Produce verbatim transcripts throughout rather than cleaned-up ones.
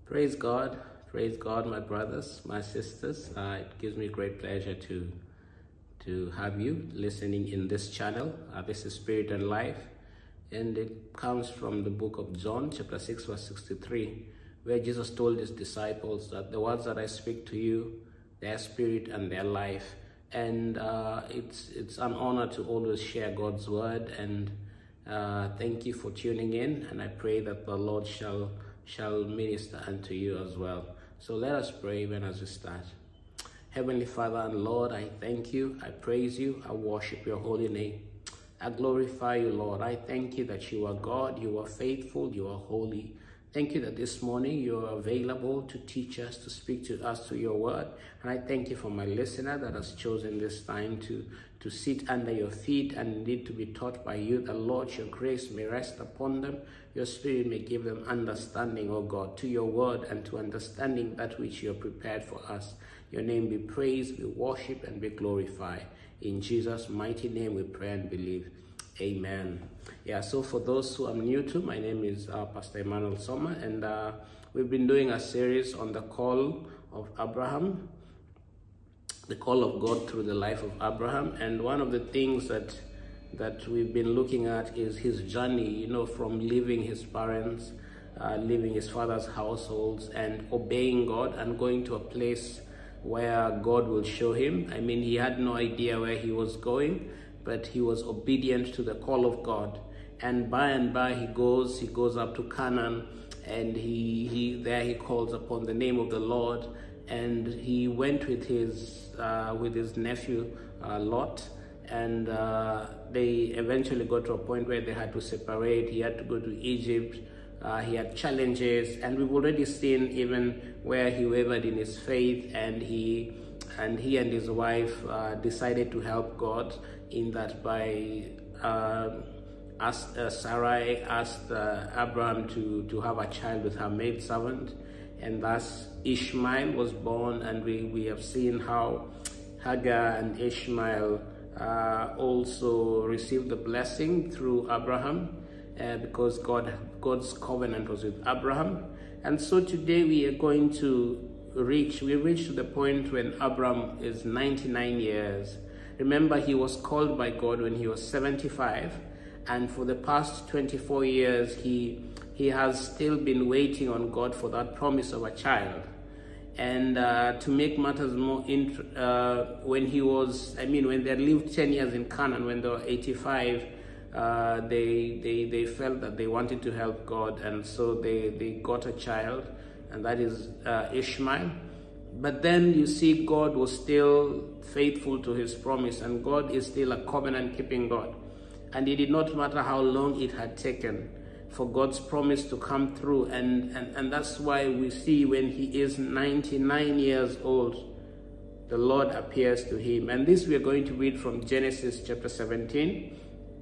Praise God, praise God, my brothers, my sisters. Uh, it gives me great pleasure to to have you listening in this channel. Uh, this is Spirit and Life, and it comes from the book of John, chapter six, verse sixty-three, where Jesus told his disciples that the words that I speak to you, their spirit and their life. And uh, it's it's an honor to always share God's word. And uh, thank you for tuning in. And I pray that the Lord shall shall minister unto you as well. So let us pray even as we start. Heavenly Father and Lord, I thank you, I praise you, I worship your holy name. I glorify you, Lord. I thank you that you are God, you are faithful, you are holy. Thank you that this morning you are available to teach us, to speak to us through your word. And I thank you for my listener that has chosen this time to, to sit under your feet and indeed to be taught by you. The Lord, your grace may rest upon them. Your spirit may give them understanding, O God, to your word and to understanding that which you have prepared for us. Your name be praised, be worshipped, and be glorified. In Jesus' mighty name we pray and believe. Amen. Yeah, so for those who I'm new to, my name is uh, Pastor Emmanuel Sommer, and uh, we've been doing a series on the call of Abraham, the call of God through the life of Abraham. And one of the things that that we've been looking at is his journey, you know, from leaving his parents, uh, leaving his father's households, and obeying God and going to a place where God will show him. I mean, he had no idea where he was going, but he was obedient to the call of God. And by and by he goes, he goes up to Canaan, and he, he there he calls upon the name of the Lord. And he went with his uh, with his nephew uh, Lot, and uh, they eventually got to a point where they had to separate. He had to go to Egypt. Uh, he had challenges, and we've already seen even where he wavered in his faith, and he and he and his wife uh, decided to help God in that by uh, asked, uh, Sarai asked uh, Abraham to, to have a child with her maidservant, and thus Ishmael was born. And we, we have seen how Hagar and Ishmael uh, also received the blessing through Abraham, uh, because God God's covenant was with Abraham. And so today we are going to reach, we reach to the point when Abraham is ninety-nine years. Remember, he was called by God when he was seventy-five, and for the past twenty-four years, he he has still been waiting on God for that promise of a child. And uh, to make matters more, int uh, when he was, I mean, when they had lived ten years in Canaan, when they were eighty-five, uh, they, they, they felt that they wanted to help God, and so they, they got a child, and that is uh, Ishmael. But then you see God was still faithful to his promise, and God is still a covenant-keeping God. And it did not matter how long it had taken for God's promise to come through. And, and, and that's why we see when he is ninety-nine years old, the Lord appears to him. And this we are going to read from Genesis chapter seventeen.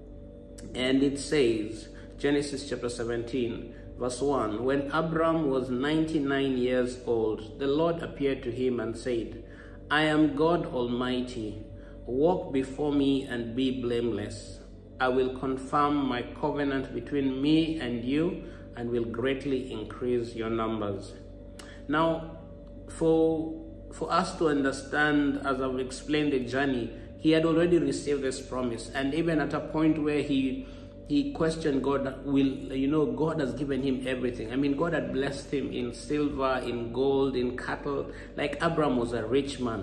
And it says, Genesis chapter seventeen, verse one, when Abram was ninety-nine years old, the Lord appeared to him and said, I am God Almighty. Walk before me and be blameless. I will confirm my covenant between me and you and will greatly increase your numbers. Now, for, for us to understand, as I've explained the journey, he had already received this promise. And even at a point where he He questioned God, will, you know, God has given him everything. I mean, God had blessed him in silver, in gold, in cattle. Like Abraham was a rich man.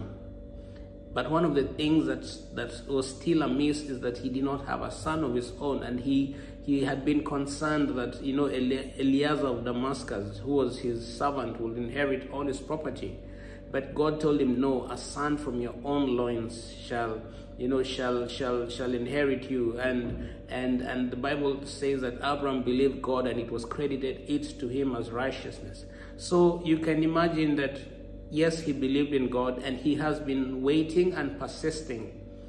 But one of the things that, that was still amiss is that he did not have a son of his own. And he, he had been concerned that, you know, Eliezer of Damascus, who was his servant, would inherit all his property. But God told him, no, a son from your own loins shall, you know, shall shall shall inherit you. And and and the Bible says that Abraham believed God, and it was credited it to him as righteousness. So you can imagine that, yes, he believed in God, and he has been waiting and persisting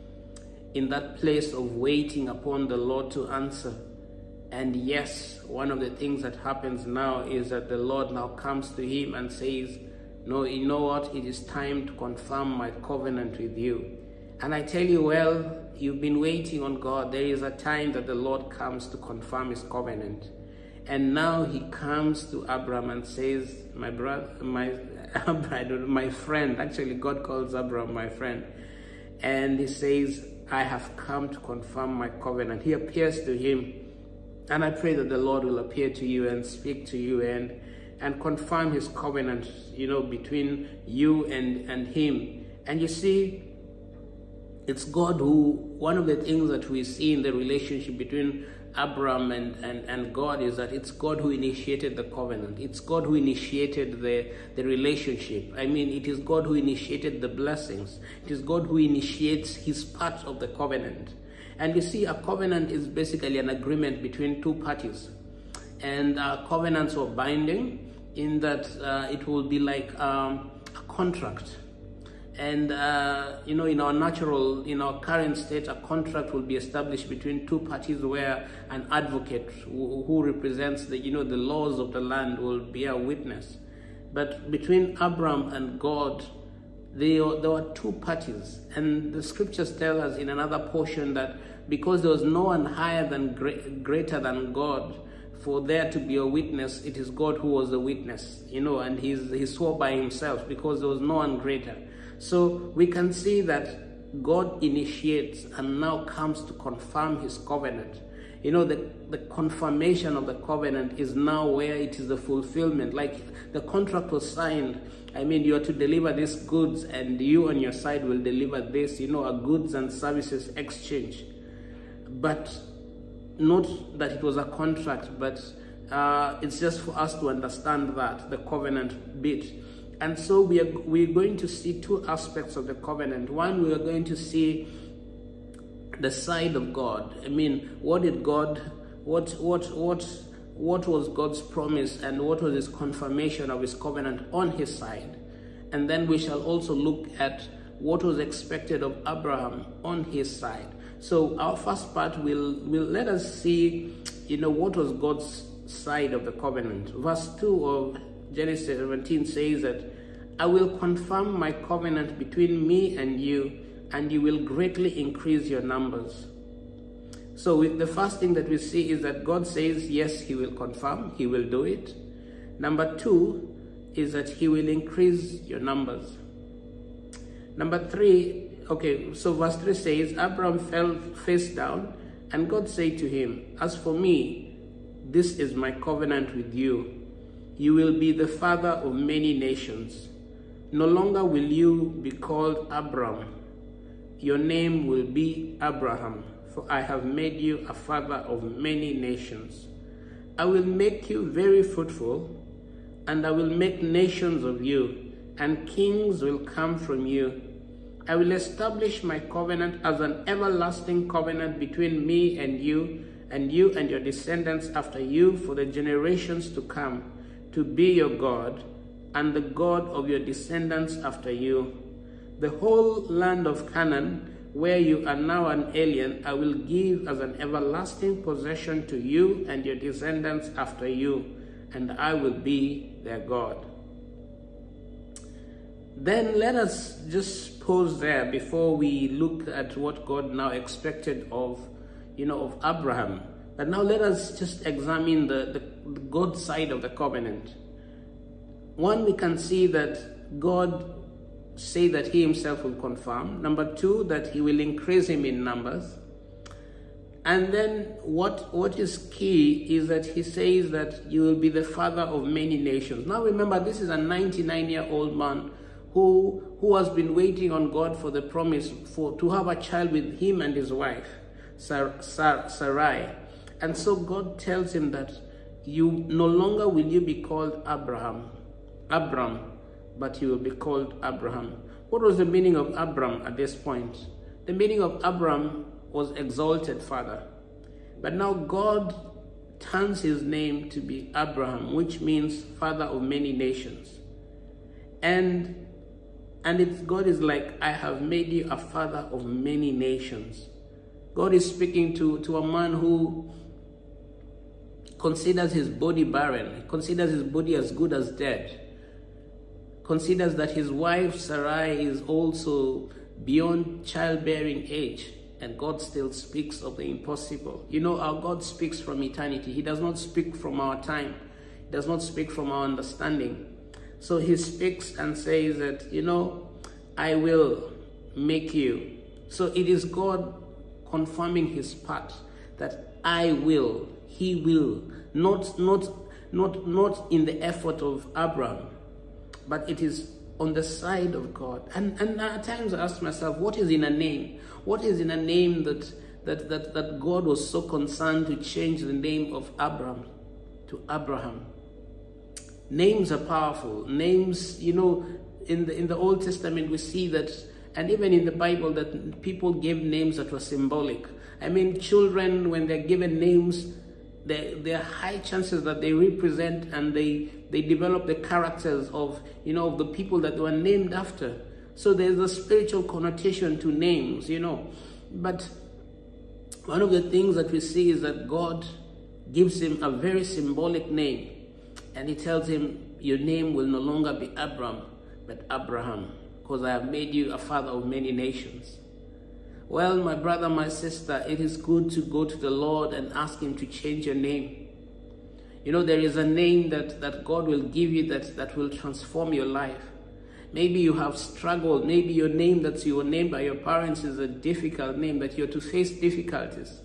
in that place of waiting upon the Lord to answer. And yes, one of the things that happens now is that the Lord now comes to him and says, no, you know what? It is time to confirm my covenant with you. And I tell you, well, you've been waiting on God. There is a time that the Lord comes to confirm his covenant. And now he comes to Abraham and says, my brother, my, I don't know, my friend, actually God calls Abraham my friend. And he says, I have come to confirm my covenant. He appears to him. And I pray that the Lord will appear to you and speak to you and, and confirm his covenant, you know, between you and, and him. And you see, it's God who, one of the things that we see in the relationship between Abraham and, and, and God is that it's God who initiated the covenant. It's God who initiated the, the relationship. I mean, it is God who initiated the blessings. It is God who initiates his part of the covenant. And you see, a covenant is basically an agreement between two parties. And uh, covenants are binding in that uh, it will be like um, a contract. And, uh, you know, in our natural, in our current state, a contract will be established between two parties where an advocate who, who represents the, you know, the laws of the land will bear witness. But between Abraham and God, There, there were two parties, and the scriptures tell us in another portion that because there was no one higher than greater than God for there to be a witness, it is God who was the witness, you know, and he's, he swore by himself because there was no one greater. So we can see that God initiates and now comes to confirm his covenant. You know, the, the confirmation of the covenant is now where it is the fulfillment. Like the contract was signed. I mean, you are to deliver these goods and you on your side will deliver this, you know, a goods and services exchange. But not that it was a contract, but uh, it's just for us to understand that, the covenant bit. And so we are, we're going to see two aspects of the covenant. One, we are going to see the side of God. I mean, what did God, what, what, what, what was God's promise and what was his confirmation of his covenant on his side? And then we shall also look at what was expected of Abraham on his side. So our first part will, will let us see, you know, what was God's side of the covenant. Verse two of Genesis seventeen says that, I will confirm my covenant between me and you, and you will greatly increase your numbers. So with the first thing that we see is that God says, yes, he will confirm, he will do it. Number two is that he will increase your numbers. Number three, okay, so verse three says, Abraham fell face down, and God said to him, as for me, this is my covenant with you. You will be the father of many nations. No longer will you be called Abram. Your name will be Abraham, for I have made you a father of many nations. I will make you very fruitful, and I will make nations of you, and kings will come from you. I will establish my covenant as an everlasting covenant between me and you, and you and your descendants after you for the generations to come, to be your God, and the God of your descendants after you. The whole land of Canaan, where you are now an alien, I will give as an everlasting possession to you and your descendants after you, and I will be their God. Then let us just pause there before we look at what God now expected of, you know, of Abraham. But now let us just examine the, the, the God side of the covenant. One, we can see that God say that he himself will confirm. Number two, that he will increase him in numbers. And then what, what is key is that he says that you will be the father of many nations. Now remember, this is a ninety-nine-year-old man who, who has been waiting on God for the promise for to have a child with him and his wife, Sar, Sar, Sarai. And so God tells him that you no longer will you be called Abraham, Abram, but you will be called Abraham. What was the meaning of Abram at this point? The meaning of Abram was exalted father. But now God turns his name to be Abraham, which means father of many nations. And, and it's, God is like, I have made you a father of many nations. God is speaking to, to a man who considers his body barren, considers his body as good as dead, considers that his wife Sarai is also beyond childbearing age, And God still speaks of the impossible. You know, our God speaks from eternity. He does not speak from our time. He does not speak from our understanding. So he speaks and says that, you know, I will make you. So it is God confirming his part, that I will, he will, not, not, not, not in the effort of Abraham, but it is on the side of God. And, and at times I ask myself, what is in a name? What is in a name that, that, that, that God was so concerned to change the name of Abraham to Abraham? Names are powerful. Names, you know, in the, in the Old Testament we see that, and even in the Bible, that people gave names that were symbolic. I mean, children, when they're given names, there, there are high chances that they represent and they, they develop the characters of, you know, of the people that they were named after. So there's a spiritual connotation to names, you know. But one of the things that we see is that God gives him a very symbolic name. And he tells him, your name will no longer be Abram, but Abraham, because I have made you a father of many nations. Well, my brother, my sister, it is good to go to the Lord and ask him to change your name. You know, there is a name that, that God will give you that, that will transform your life. Maybe you have struggled. Maybe your name that you were named by your parents is a difficult name, that you're to face difficulties.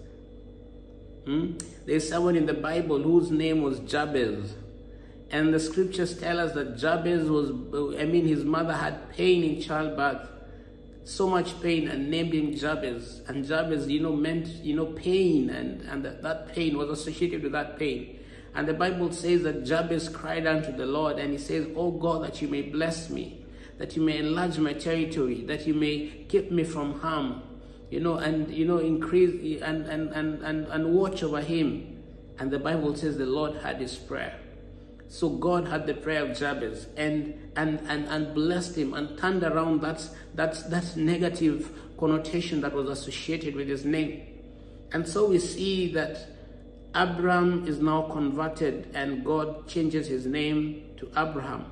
Hmm? There's someone in the Bible whose name was Jabez. And the scriptures tell us that Jabez was, I mean, his mother had pain in childbirth. So much pain, and named him Jabez. And Jabez, you know, meant, you know, pain, and, and that, that pain was associated with that pain. And the Bible says that Jabez cried unto the Lord, and he says, oh God, that you may bless me, that you may enlarge my territory, that you may keep me from harm, you know, and, you know, increase and, and, and, and, and watch over him. And the Bible says the Lord had his prayer. So God had the prayer of Jabez and, and, and, and blessed him and turned around that, that, that negative connotation that was associated with his name. And so we see that Abram is now converted and God changes his name to Abraham.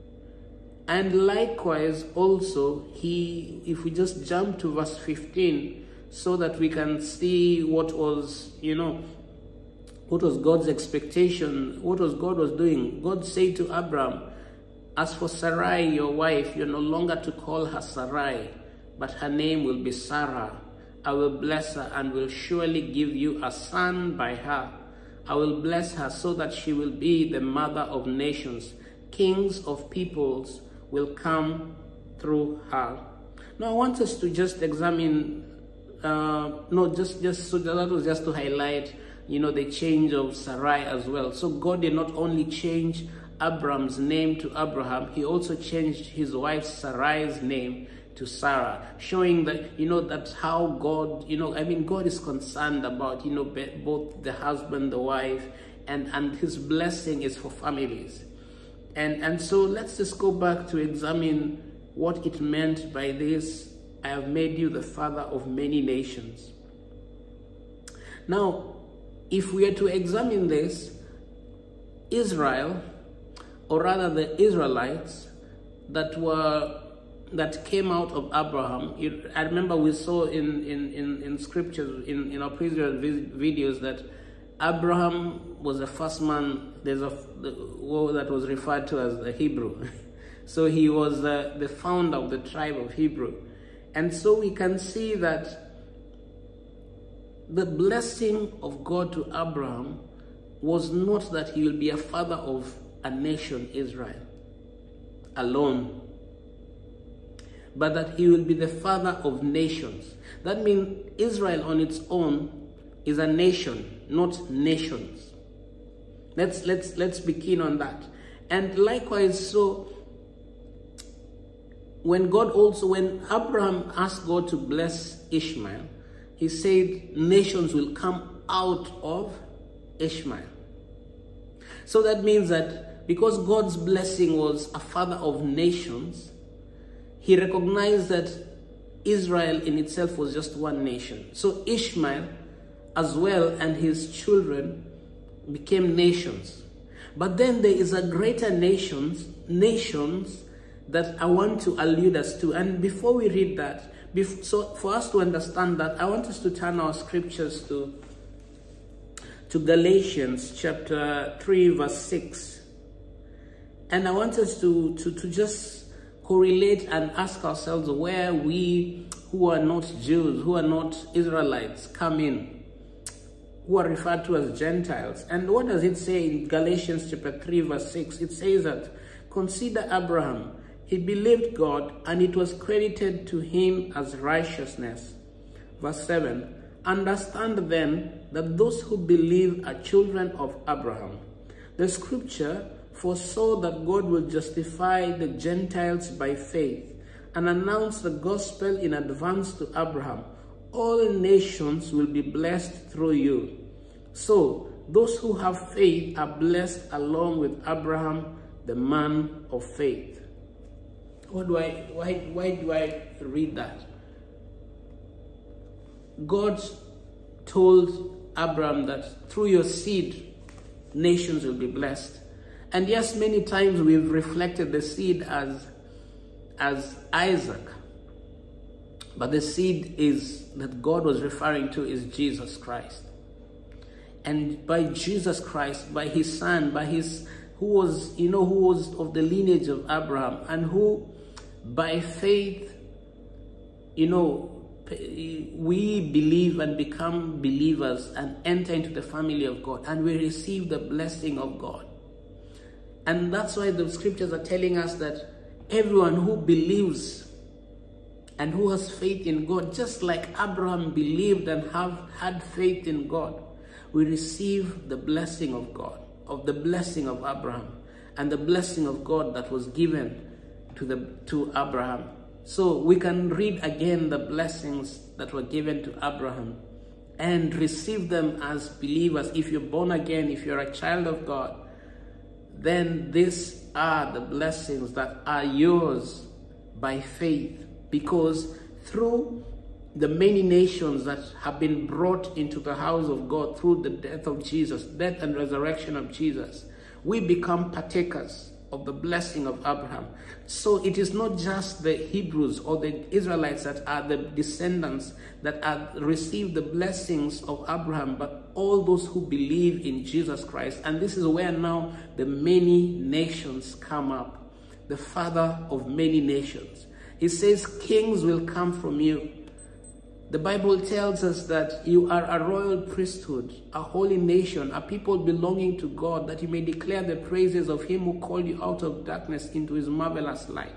And likewise also, he, if we just jump to verse fifteen, so that we can see what was, you know, what was God's expectation, what was God was doing. God said to Abram, as for Sarai, your wife, you're no longer to call her Sarai, but her name will be Sarah. I will bless her and will surely give you a son by her. I will bless her so that she will be the mother of nations. Kings of peoples will come through her. Now I want us to just examine, uh, no, just, just so that was just to highlight, you know, the change of Sarai as well. So God did not only change Abram's name to Abraham, he also changed his wife Sarai's name to Sarah, showing that, you know, that's how God, you know, I mean, God is concerned about, you know, both the husband, the wife, and, and his blessing is for families. And, and so let's just go back to examine what it meant by this, I have made you the father of many nations. Now, if we are to examine this, Israel, or rather the Israelites that were that came out of Abraham, it, I remember we saw in in in, in scriptures, in, in our previous videos, that Abraham was the first man, there's a word that was referred to as the Hebrew. So he was the, the founder of the tribe of Hebrew. And so we can see that the blessing of God to Abraham was not that he will be a father of a nation, Israel, alone, but that he will be the father of nations. That means Israel on its own is a nation, not nations. Let's, let's, let's be keen on that. And likewise, so when God also, when Abraham asked God to bless Ishmael, he said nations will come out of Ishmael. So that means that because God's blessing was a father of nations, he recognized that Israel in itself was just one nation. So Ishmael as well and his children became nations. But then there is a greater nations, nations that I want to allude us to. And before we read that, bef so for us to understand that, I want us to turn our scriptures to, to Galatians chapter three, verse six. And I want us to, to, to just correlate and ask ourselves where we who are not Jews, who are not Israelites, come in, who are referred to as Gentiles. And what does it say in Galatians chapter three, verse six? It says that, consider Abraham, he believed God, and it was credited to him as righteousness. Verse seven, understand then that those who believe are children of Abraham. The scripture foresaw that God will justify the Gentiles by faith and announce the gospel in advance to Abraham. All nations will be blessed through you. So those who have faith are blessed along with Abraham, the man of faith. What do I, why, why do I read that? God told Abraham that through your seed, nations will be blessed. And yes, many times we've reflected the seed as, as Isaac. But the seed is that God was referring to is Jesus Christ. And by Jesus Christ, by his son, by his, who was, you know, who was of the lineage of Abraham, and who by faith, you know, we believe and become believers and enter into the family of God, and we receive the blessing of God. And that's why the scriptures are telling us that everyone who believes and who has faith in God, just like Abraham believed and have had faith in God, we receive the blessing of God, of the blessing of Abraham, and the blessing of God that was given to the to Abraham. So we can read again the blessings that were given to Abraham and receive them as believers. If you're born again, if you're a child of God, then these are the blessings that are yours by faith, because through the many nations that have been brought into the house of God through the death of Jesus, death and resurrection of Jesus, we become partakers of the blessing of Abraham. So it is not just the Hebrews or the Israelites that are the descendants that have received the blessings of Abraham, but all those who believe in Jesus Christ. And this is where now the many nations come up, the father of many nations. He says, kings will come from you. The Bible tells us that you are a royal priesthood, a holy nation, a people belonging to God, that you may declare the praises of him who called you out of darkness into his marvelous light.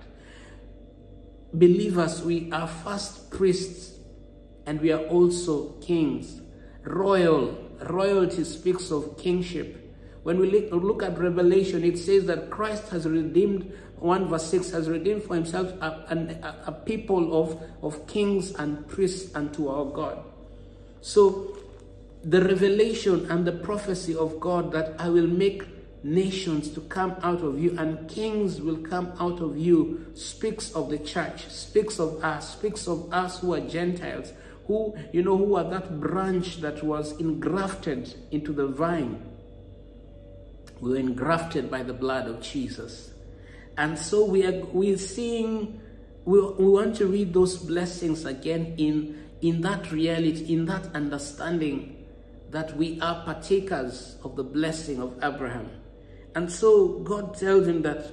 Believers, we are first priests, and we are also kings. Royal, royalty speaks of kingship. When we look at Revelation, it says that Christ has redeemed, one verse six, has redeemed for himself a, a, a people of, of kings and priests unto our God. So the revelation and the prophecy of God that I will make nations to come out of you and kings will come out of you speaks of the church, speaks of us, speaks of us who are Gentiles, who, you know, who are that branch that was engrafted into the vine. We were engrafted by the blood of Jesus. And so we are we're seeing, we, we want to read those blessings again in, in that reality, in that understanding that we are partakers of the blessing of Abraham. And so God tells him that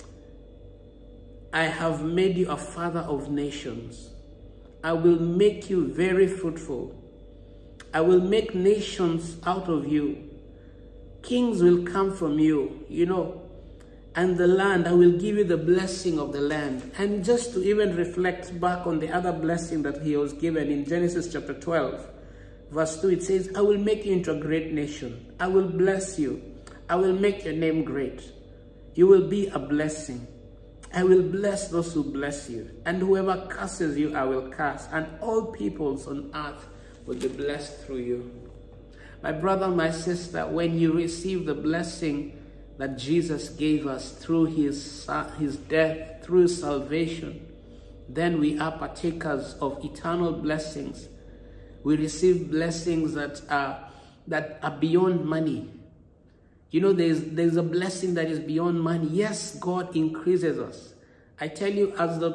I have made you a father of nations. I will make you very fruitful. I will make nations out of you. Kings will come from you, you know, and the land, I will give you the blessing of the land. And just to even reflect back on the other blessing that he was given in Genesis chapter twelve, verse two, it says, I will make you into a great nation. I will bless you. I will make your name great. You will be a blessing. I will bless those who bless you. And whoever curses you, I will curse. And all peoples on earth will be blessed through you. My brother, my sister, when you receive the blessing that Jesus gave us through his, his death, through salvation, then we are partakers of eternal blessings. We receive blessings that are, that are beyond money. You know, there's, there's a blessing that is beyond money. Yes, God increases us. I tell you, as the,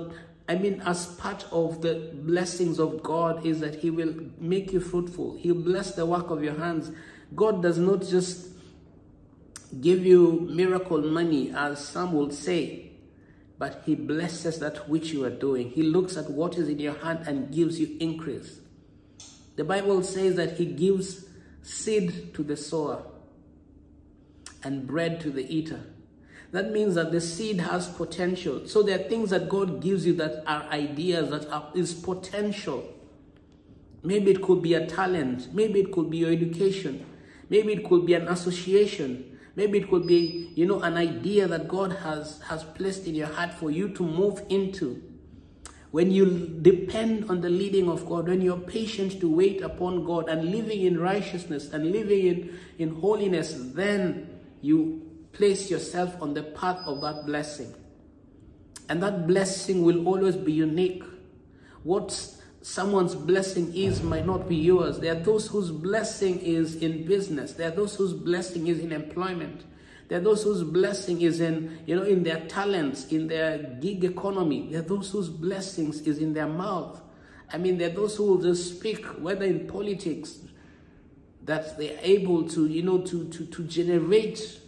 I mean, as part of the blessings of God is that he will make you fruitful. He'll bless the work of your hands. God does not just give you miracle money, as some will say, but he blesses that which you are doing. He looks at what is in your hand and gives you increase. The Bible says that he gives seed to the sower and bread to the eater. That means that the seed has potential. So there are things that God gives you that are ideas, that are, is potential. Maybe it could be a talent. Maybe it could be your education. Maybe it could be an association. Maybe it could be, you know, an idea that God has, has placed in your heart for you to move into. When you depend on the leading of God, when you're patient to wait upon God and living in righteousness and living in, in holiness, then you place yourself on the path of that blessing. And that blessing will always be unique. What someone's blessing is might not be yours. There are those whose blessing is in business. There are those whose blessing is in employment. There are those whose blessing is in, you know, in their talents, in their gig economy. There are those whose blessings is in their mouth. I mean, there are those who will just speak, whether in politics, that they are able to, you know, to, to, to generate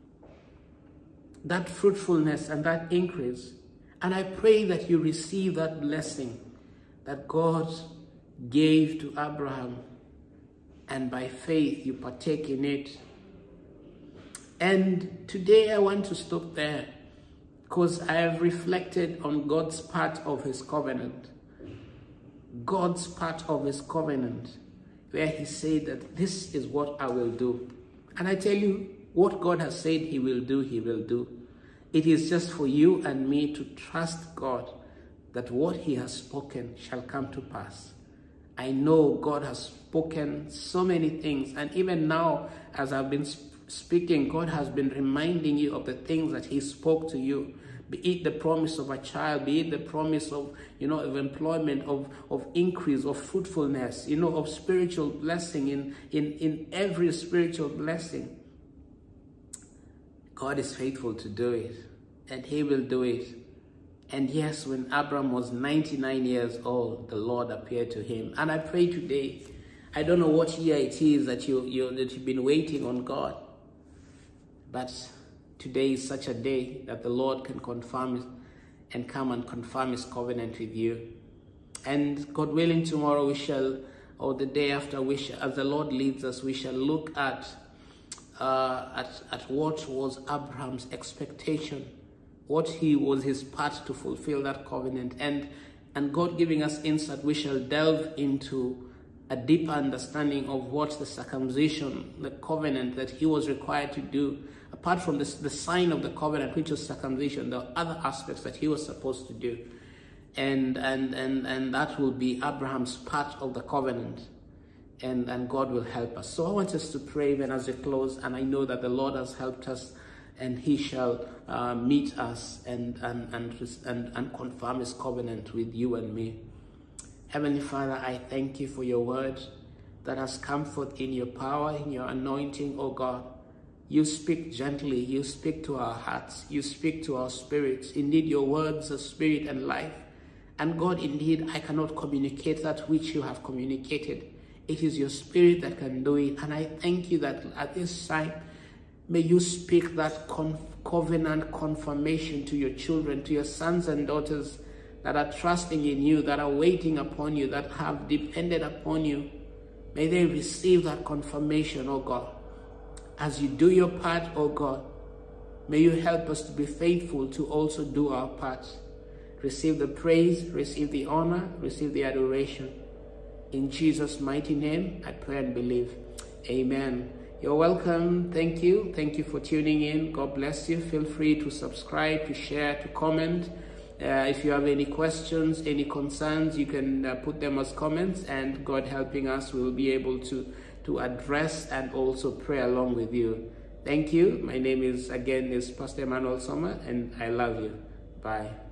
that fruitfulness and that increase. And I pray that you receive that blessing that God gave to Abraham, and by faith you partake in it. And today I want to stop there, because I have reflected on God's part of his covenant. God's part of his covenant, where he said that this is what I will do. And I tell you, what God has said he will do, he will do. It is just for you and me to trust God that what he has spoken shall come to pass. I know God has spoken so many things, and even now as I've been speaking, God has been reminding you of the things that he spoke to you. Be it the promise of a child, be it the promise of, you know, of employment, of, of increase, of fruitfulness, you know, of spiritual blessing, in, in, in every spiritual blessing. God is faithful to do it, and he will do it. And yes, when Abraham was ninety-nine years old, the Lord appeared to him. And I pray today, I don't know what year it is that, you, you, that you've been waiting on God, but today is such a day that the Lord can confirm it and come and confirm his covenant with you. And God willing, tomorrow we shall, or the day after, we shall, as the Lord leads us, we shall look at, uh, at, at what was Abraham's expectation, what he was his part to fulfill that covenant. And, and God giving us insight, we shall delve into a deeper understanding of what the circumcision, the covenant that he was required to do. Apart from this, the sign of the covenant, which was circumcision, there are other aspects that he was supposed to do. And, and, and, and that will be Abraham's part of the covenant. And, and God will help us. So I want us to pray even as we close. And I know that the Lord has helped us, and he shall uh, meet us and, and, and, and, and confirm his covenant with you and me. Heavenly Father, I thank you for your word that has come forth in your power, in your anointing, oh God. You speak gently, you speak to our hearts, you speak to our spirits. Indeed, your words are spirit and life. And God, indeed, I cannot communicate that which you have communicated. It is your spirit that can do it. And I thank you that at this time, may you speak that con covenant confirmation to your children, to your sons and daughters that are trusting in you, that are waiting upon you, that have depended upon you. May they receive that confirmation, oh God. As you do your part, oh God, may you help us to be faithful to also do our part. Receive the praise, receive the honor, receive the adoration. In Jesus' mighty name, I pray and believe. Amen. You're welcome. Thank you. Thank you for tuning in. God bless you. Feel free to subscribe, to share, to comment. Uh, if you have any questions, any concerns, you can uh, put them as comments, and God helping us, we will be able to, to address and also pray along with you. Thank you. My name is, again, is Pastor Emmanuel Sommer, and I love you. Bye.